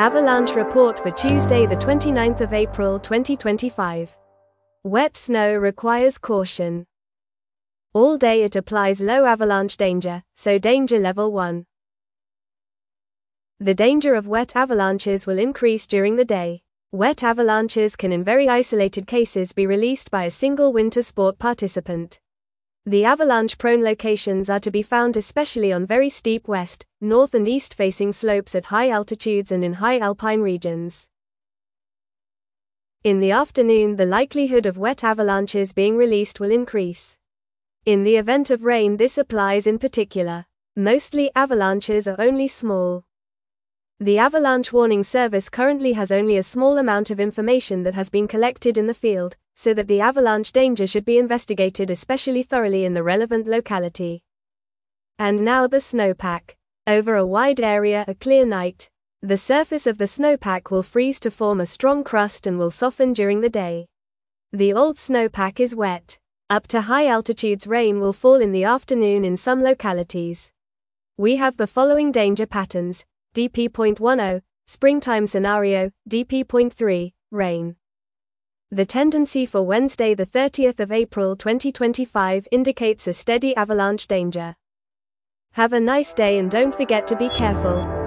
Avalanche report for Tuesday the 29th of April 2025. Wet snow requires caution. All day it applies low avalanche danger, so danger level 1. The danger of wet avalanches will increase during the day. Wet avalanches can in very isolated cases be released by a single winter sport participant. The avalanche-prone locations are to be found especially on very steep west, north and east-facing slopes at high altitudes and in high alpine regions. In the afternoon, the likelihood of wet avalanches being released will increase. In the event of rain, this applies in particular. Mostly avalanches are only small. The Avalanche Warning Service currently has only a small amount of information that has been collected in the field, so that the avalanche danger should be investigated especially thoroughly in the relevant locality. And now the snowpack. Over a wide area, a clear night. The surface of the snowpack will freeze to form a strong crust and will soften during the day. The old snowpack is wet. Up to high altitudes, rain will fall in the afternoon in some localities. We have the following danger patterns. DP.10, springtime scenario, DP.3, rain. The tendency for Wednesday the 30th of April 2025 indicates a steady avalanche danger. Have a nice day and don't forget to be careful.